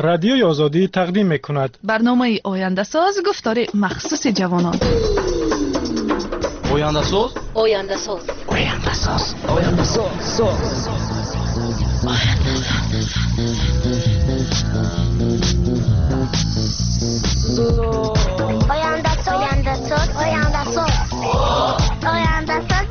رادیوی آزادی تقدیم می‌کند. برنامه آینده ساز گفتار مخصوص جوانان. آینده ساز، آینده ساز، آینده ساز، آینده ساز. آینده ساز، آینده ساز، آینده ساز، آینده ساز.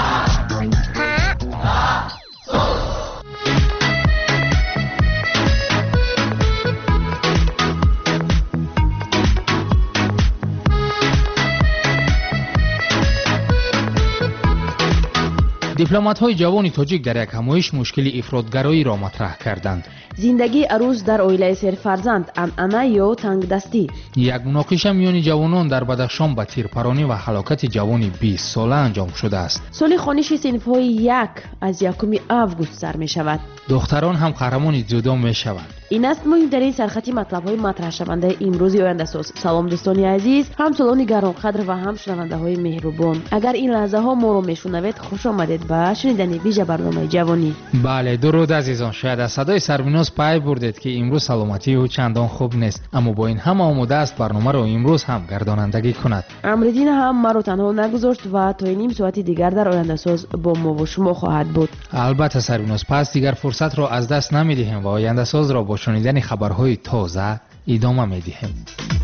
دیپلمات‌های جوان تاجیک در یک همایش مشکل افراطگرایی را مطرح کردند. زندگی عروس در اویله سرفرزند، عمه یا تنگ دستی. یک مناقشه میان جوانان در بدخشان به تیرپرانی و هلاکت جوانی 20 ساله انجام شده است. سال خوانش صنف‌های 1 از 1 آگوست سر می شود. دختران هم قهرمان جودو می شوند. این است مهم در این سرخطی مطلب‌های مطرح شونده امروز آینده ساز. سلام دوستان عزیز، همسالان گرانقدر و هم شنونده‌های مهربان. اگر این لحظه ها ما رو میشنوید، خوش آمدید به شنیدن ویژه برنامه جوانی. بله، درود عزیزان. شاید از صدای سربیناز پی بردید که امروز سلامتی او چندان خوب نیست، اما با این همه آماده است برنامه را امروز هم گردانندگی کند. امردین هم ما رو تنها نگذاشت و تا نیم ساعت دیگر در آینده ساز با ما و شما خواهد بود. البته سربیناز، پس دیگر فرصت را از دست نمی‌دهیم و آینده ساز را با شنیدن خبرهای تازه ادامه می‌دهیم.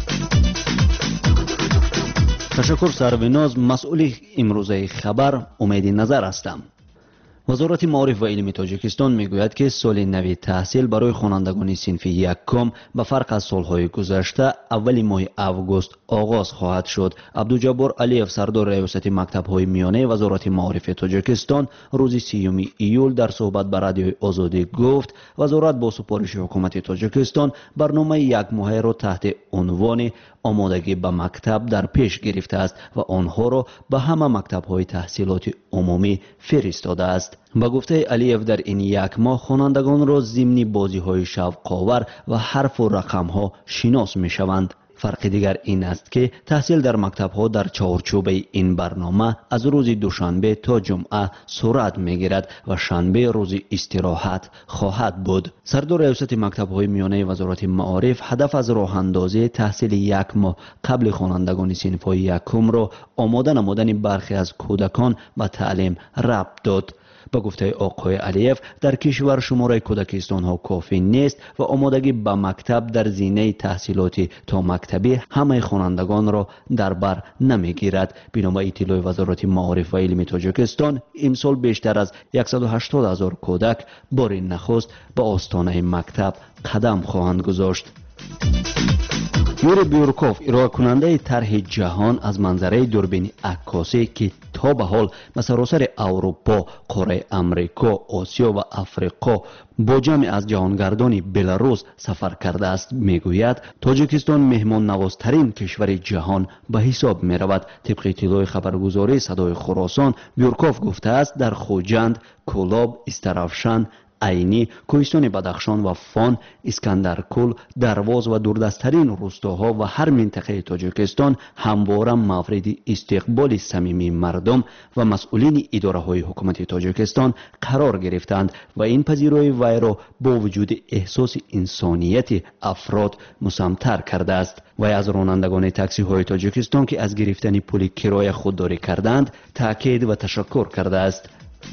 تشکر سربیناز. مسئول امروزه خبر امید نظر هستم. وزارت معارف و علم تاجیکستان میگوید که سال نو تحصیل برای خوانندگان صنف یکم به فرق از سالهای گذشته اول ماه اوگوست آغاز خواهد شد. عبدالجبار علیف، سردار ریاست مکتب‌های میانه وزارت معارف تاجیکستان، روز 30 ایول در صحبت با رادیوی آزادی گفت وزارت با سفارش حکومت تاجیکستان برنامه یک ماهه را تحت عنوان آمادگی به مکتب در پیش گرفته است و آنها را به همه مکتب‌های تحصیلات عمومی فرستاده است. با گفته علیف در این یک ماه خوانندگان را ضمن بازی‌های شوق‌آور و حرف و رقم‌ها شناس می‌شوند. فرق دیگر این است که تحصیل در مکتب‌ها در چارچوب این برنامه از روز دوشنبه تا جمعه صورت می‌گیرد و شنبه روز استراحت خواهد بود. سردار ریاست مکتب‌های میانه وزارت معارف هدف از راه اندازی تحصیل یک ماه قبل خوانندگان صنف‌های یکم را آماده نمودن برخی از کودکان به تعلیم ربط داد. با گفته آقای علیف در کشور شماره کودکستان ها کافی نیست و آمادگی به مکتب در زینه تحصیلاتی تا مکتبی همه خوانندگان را در بر نمیگیرد. بنابر اطلاع وزارت معارف و علم تاجیکستان امسال بیشتر از 180,000 کودک بار نخست به آستانه مکتب قدم خواهند گذاشت. یوری بیورکوف، ارائه کننده طرح جهان از منظره دوربین عکاسی که تا به حال به سراسر اروپا، قاره امریکا، آسیا و افریقا با جمع از جهانگردان بلاروس سفر کرده است، میگوید تاجیکستان مهمان نوازترین کشور جهان به حساب می رود. طبق اطلاع خبرگزاری صدای خراسان، بیورکوف گفته است در خوجند، کولاب، استرافشان، عینی، کوهستان بدخشان و فان، اسکندرکل، درواز و دوردستترین روستاها و هر منطقه تاجیکستان همواره مورد استقبال صمیمی مردم و مسئولین اداره‌های حکومت تاجیکستان قرار گرفتند و این پذیرایی وی را با وجود احساس انسانیت افراد مسمتر کرده است. وی از رانندگان تاکسی های تاجیکستان که از گرفتن پول کرایه خودداری کردند تاکید و تشکر کرده است.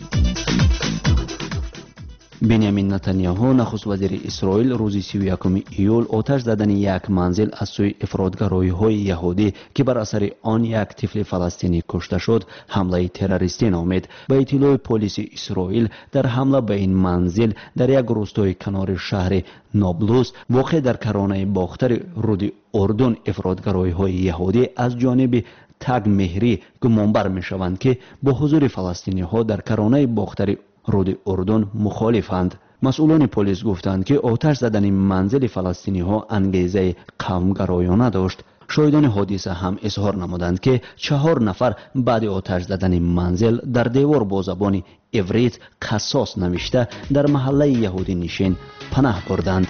بنیامین نتانیاهو، نخست وزیر اسرائیل، روز 31 ایول آتش زدن یک منزل از سوی افراطگرای‌های یهودی که بر اثر آن یک طفل فلسطینی کشته شد حمله تروریستی نامید. با اطلاع پلیس اسرائیل در حمله به این منزل در یک روستای کنار شهر نابلس واقع در کرانه باختر رود اردن افراطگرای‌های یهودی از جانب تگ مهری گمانبر می‌شوند که با حضور فلسطینی‌ها در کرانه باختر رود اردن مخالفند. مسئولان پلیس گفتند که آتش زدن منزل فلسطینی ها انگیزه قومگرایانه داشت. شاهدان حادثه هم اظهار نمودند که 4 نفر بعد آتش زدن منزل در دیوار با زبان عبریت قصاص نوشته در محله یهودی نشین پناه بردند.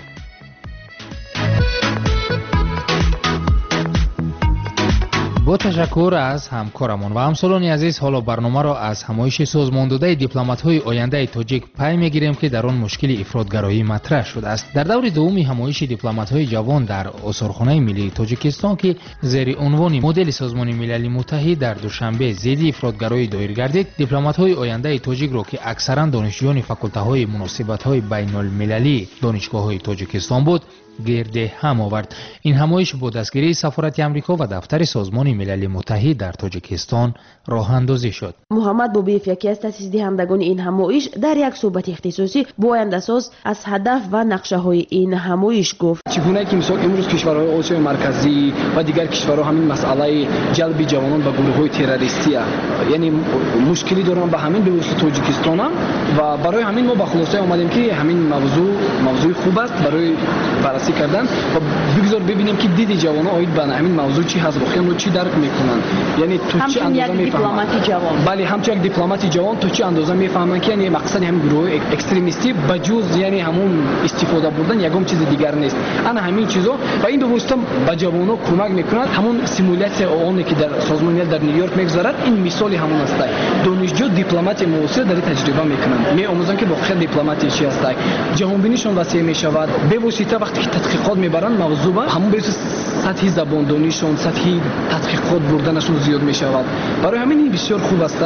با تشکر از همکارمان و همسالان عزیز، حالا برنامه را از همایش سازماندهی دیپلمات‌های آینده تاجیک پی می‌گیریم که در آن مشکل افراطگرایی مطرح شده است. در دور دوم همایش دیپلمات‌های جوان در آثارخانه ملی تاجیکستان که زیر عنوان مدل سازمان ملل متحد در دوشنبه ضد افراطگرایی دایر گردید، دیپلمات‌های آینده تاجیک را که اکثرا دانشجویان فاکولته‌های مناسبت‌های بین‌المللی دانشگاه‌های تاجیکستان بود گرد هم آورد. این همایش با دستگیری سفارت آمریکا و دفتر سازمان ملل متحد در تاجیکستان راه اندازی شد. محمد بوبیف یکی از تأسیس دهندگان این همایش در یک صحبت اختصاصی با آینده‌ساز از هدف و نقشه‌های این همایش گفت: چگونه که مثلا امروز کشورهای آسیای مرکزی و دیگر کشورها همین مسئله جلب جوانان به گروه‌های تروریستی یعنی مشکلی دارن با همین به واسطه تاجیکستان و برای همین ما با خلاصه اومدیم که همین موضوع خوب است برای بررسی کردن و بگذار ببینیم که دید جوانان آید به همین موضوع چی هست، واقعا چی درک میکنن، یعنی تو چه اندازه میفهمن. بله، همچنین یک دیپلمات جوان تو چه اندازه میفهمن که یعنی مقصد همین گروه اکستریمیستی بجز یعنی همون استفاده بردن یگام چیز دیگر نیست. انا همین چیزا و این به واسطه به جوانان کمک میکنند. همون سیمولیاسیون اونی که در سازمان ملل در نیویورک میگذارد این مثالی همون است. دانشجو دیپلمات معاصر در تجربه میکنند، میآموزند که واقعا دیپلماتی چی است. جهانبینیشون وسیع میشود به واسطه وقتی که تحقیقات میبرند موضوع همون به سطح زبان دانیشون، سطح تحقیقات بردنشون زیاد میشود. برای همین این بسیار خوب است.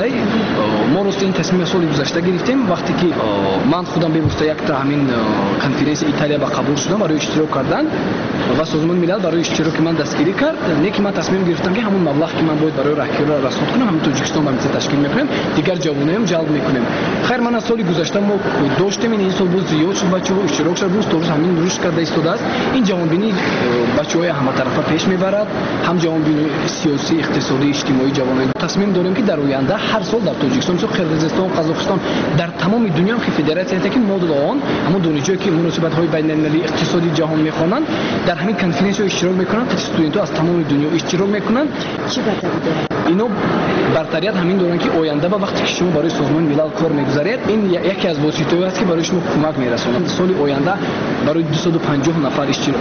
ما راست این تصمیم سال گذشته گرفتیم وقتی که من خودم به واسطه یک تا همین کنفرانس ایتالیا با قبول شدم برای اشتراک کردن و سازمان ملل برای اشتراک من دستگیری کرد. نیکی من تصمیم گرفتم که همون مبلغ که من باید برای راهکاری رسوند کنم همین تاجیکستان برای تشکیل میکنیم، دیگر جوانان جلب میکنیم. خیر من از سال گذشته ما داشتیم این سال بود زیاد شد بچه‌ها اشتراک شد روز درست همین روش کرده ایستاده است. این جوانبینی بچه‌های همه طرفه پیش میبرد، هم جوانبینی سیاسی، اقتصادی، اجتماعی جوانان. تصمیم داریم که در آینده هر سال در تاجیکستان، قرقیزستان، قزاقستان، در تمام دنیا که فدراسیون که مدل آن همون دانشجویی که مناسبت‌های بین‌المللی اقتصادی جهان میخوانند در همین کنفرانس اشتراک میکنند. استودنت‌ها از تمام دنیا اشتراک میکنند. چی برتری داره؟ اینو برتریت همین دارن که آینده با وقتی که شما برای سازمان ملل کار میگذارید این یکی از واسطه‌ای است که برای شما کمک میرسونه. سال آینده برای 250 نفر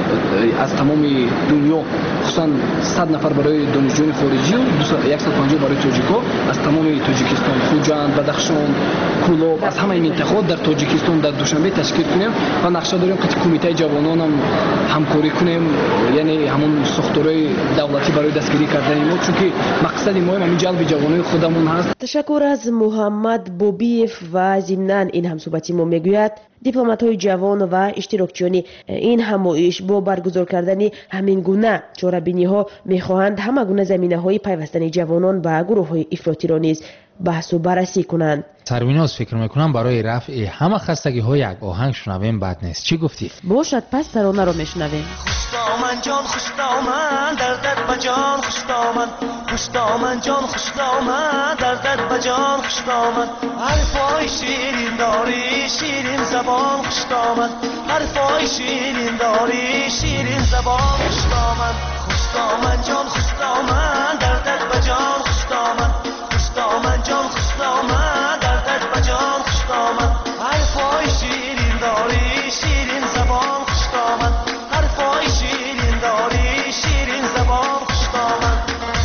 از تمام دنیا خصوصا 100 نفر برای دانشجویان خارجی و 150 برای تاجیک‌ها از تمام تاجیکستان، خوجند، بدخشان، کولاب از همه منطقه‌ها در تاجیکستان در دوشنبه تشکیل کنیم و نقشه داریم که کمیته جوانان هم همکاری کنیم، یعنی همون ساختارهای دولتی برای دستگیری کردن ما، چون که مقصد ما همین جلب جوانای خودمون هست. تشکر از محمد بوبیف و ضمناً این همصحبتی ما میگوید دیپلمات‌های جوان و اشتراکچیان این همایش با برگزار کردن همین گونه چاره‌بینی‌ها می‌خواهند همه گونه زمینه‌های پیوستن جوانان به گروه‌های افراطی را نیز بحث و بررسی کنند. سربیناز فکر میکنم برای رفع همه خستگی‌ها یک آهنگ شنویم بد نیست. چی گفتی؟ باشد، پس ترانه رو میشنویم. خوشدامن جان خوشدامن دردت بجان خوشدامن خوشدامن جان خوشدامن دردت بجان خوشدامن حرفای شیرین داری شیرین زبان خوشدامن حرفای شیرین داری شیرین زبان خوشدامن خوشدامن جان خوشدامن دردت بجان خوشدامن خوشدامن جان خوشدامن دردت بجان خوشدامن حرفای شیرین داری شیرین زبان خوشدامن حرفای شیرین داری شیرین زبان خوشدامن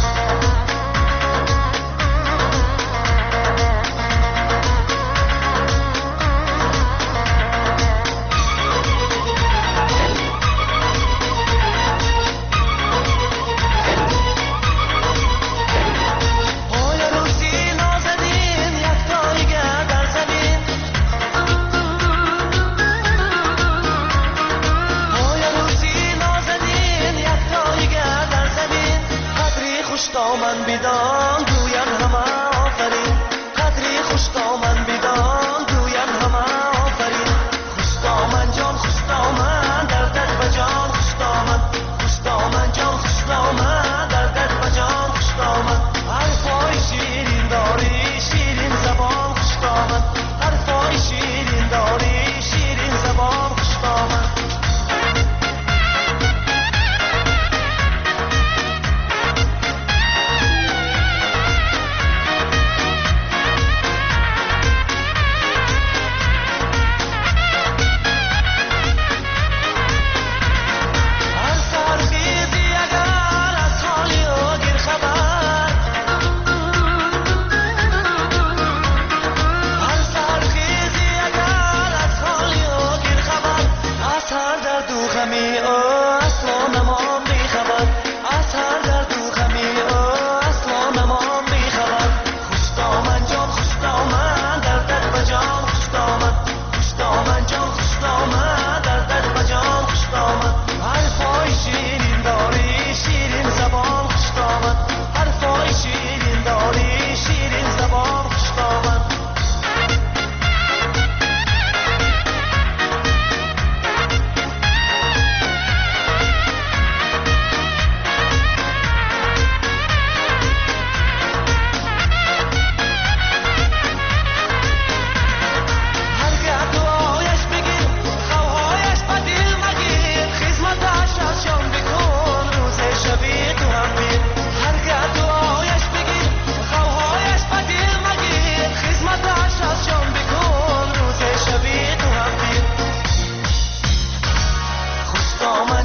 خوشدامن بیدان گوین همه آفرین قدری خوشدامن بیدان گوین همه آفرین خوشدامن جان خوشدامن دردت بجان خوشدامن خوشدامن جان خوشدامن دردت بجان خوشدامن حرفای شیرین داری شیرین زبان خوشدامن حرفای شیرین داری شیرین زبان خوشدامن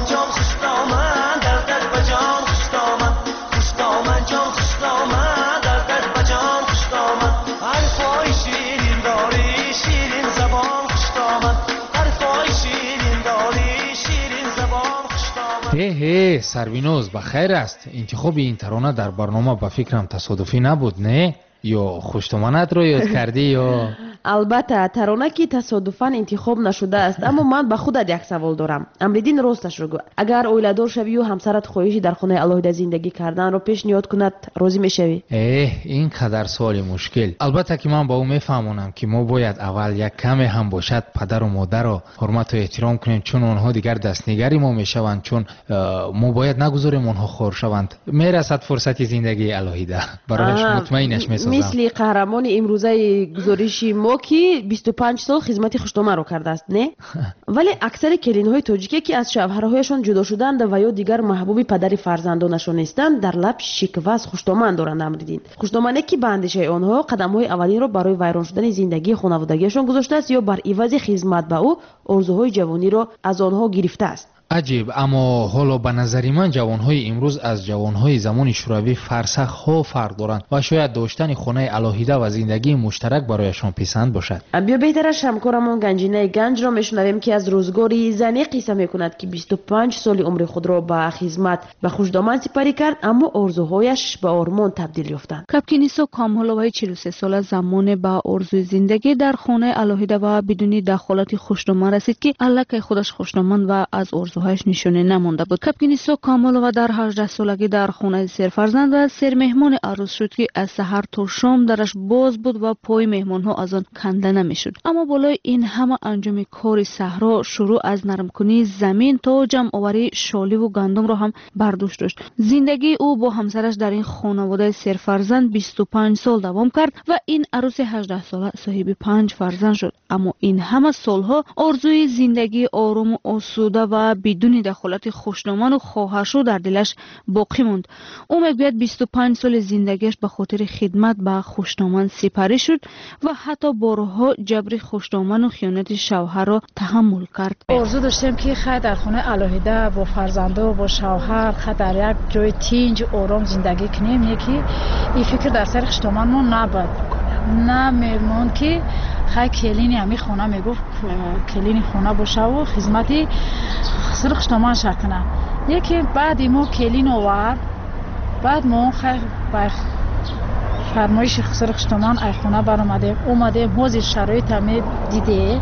جان خوش دامن دردت به جان خوش دامن خوش دامن جان خوش دامن دردت به جان خوش دامن حرفای شیرین داری شیرین زبان خوش دامن حرفای شیرین داری شیرین زبان خوش دامن. هی سروینوز بخیر است. انتخاب این ترانه در برنامه به فکرم تصادفی نبود نه؟ یا خوشتومنت رو یاد کردی یا البته ترانه که تصادفاً انتخاب نشده است، اما من به خودت یک سوال دارم. امریدین راستش رو گو. اگر اویلادور شوی و همسرت خواهشی در خانه الهیده زندگی کردن رو پیشنهاد کند راضی میشوی؟ این قدر سوال مشکل. البته که من با او میفهمونم که ما باید اول یک کمی هم باشد پدر و مادر رو حرمت و احترام کنیم، چون آنها دیگر دستنگری ما میشوند، چون ما باید نگذاریم آنها خور شوند. میرسد فرصت زندگی الهیده برایش مطمئنش میسازم. مثل قهرمان امروزه گزارشی ما که 25 سال خدمت خوشنامه رو کرده است نه؟ ولی اکثر کلین‌های تاجیکی که از شوهرهایشان جدا شدند و یا دیگر محبوب پدر فرزندانشان نیستند در لب شکوه از خوشنامه دارند. امریدین خوشنامه که به اندیشه آنها قدم‌های اولین را برای ویران شدن زندگی خانوادگیشان گذاشته است یا بر عوض خدمت به او آرزوهای جوانی را از آنها گرفته است. عجیب، اما حالا به نظر من جوانهای امروز از جوانهای زمان شوروی فرسخ‌ها فرق دارند و شاید داشتن خانه الهیده و زندگی مشترک برایشان پسند باشد. بیا بهترش همکارمون گنجینه گنج را میشنویم که از روزگاری زنی قصه میکند که 25 سال عمر خود را به خدمت به خوشدامن سپری کرد، اما آرزوهایش به آرمان تبدیل یافتند. کپکینیسو کامولوای 43 ساله زمان به آرزوی زندگی در خانه الهیده و بدون دخالت خوشنامه رسید که الکی خودش خوشنامه و از آرزوهایش نشونه نمانده بود. کپکینیسو کامولووا در 18 سالگی در خانه سر فرزند و سر مهمان عروس شد که از سحر تا شام درش باز بود و پای مهمانها از آن کنده نمیشد. اما بالای این همه انجام کار صحرا شروع از نرم کنی زمین تا جمع آوری شالی و گندم را هم برداشت داشت. زندگی او با همسرش در این خانواده سر فرزند 25 سال دوام کرد و این عروس 18 ساله صاحب 5 فرزند شد. اما این همه سالها آرزوی زندگی آرام و آسوده و بدون دخالت خوشنامان و خواهرش در دلش باقی موند. او میگوید 25 سال زندگیش به خاطر خدمت به خوشنامان سپری شد و حتی بارها جبر خوشنامان و خیانت شوهر را تحمل کرد. آرزو داشتم که خیر در خانه الهیده با فرزنده و با شوهر خیر در یک جای تنج آرام زندگی کنیم. یکی این فکر در سر خوشنامان ما نبود، نه میمون که خیلی کلینی همی خونه میگفت کلینی خونه باشه و خدمتی سر خوشنامان شکنه. یکی بعد ما کلین آورد، بعد ما خیلی بر فرمایش سر خوشنامان ای خونه برآمده اومده موزی شرایط همی دیده.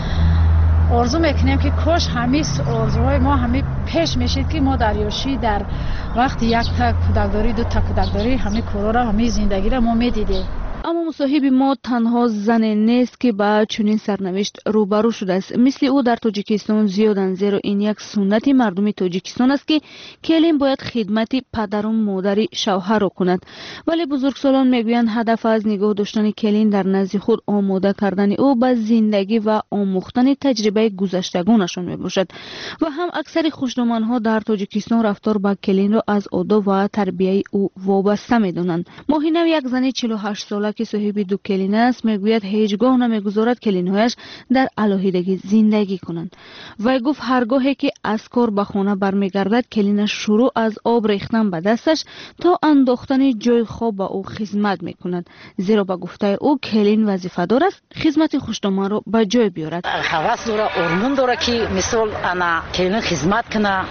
آرزو میکنیم که کاش همین آرزوهای ما همین پیش میشید که ما در یوشی در وقت یک تا کودکداری دو تا کودکداری همین کارا را همین زندگی را ما میدیده. اما مصاحب ما تنها زن نیست که با چنین سرنوشت روبرو شده است. مثل او در تاجیکستان زیادند، زیرا این یک سنت مردم تاجیکستان است که کلین باید خدمت پدر و مادر شوهر را کند. ولی بزرگسالان میگویند هدف از نگاه داشتن کلین در نزد خود آماده کردن او به زندگی و آموختن تجربه گذشتگانشان میباشد. و هم اکثر خوشنامانها در تاجیکستان رفتار با کلین را از آداب و تربیت او وابسته میدانند. ماهینه یک زن 48 ساله که صاحب دو کلین است میگوید هیچگاه نمیگذارد کلینهایش در الهیدگی زندگی کنند. و گفت هرگاهی که از کار به خانه برمیگردد کلینش شروع از آب ریختن به دستش تا انداختن جای خواب به او خدمت میکند، زیرا به گفته او کلین وظیفه دار است خدمت خوشنامان را به جای بیارد. هوس داره، ارمون داره که مثال انا کلین خدمت کنه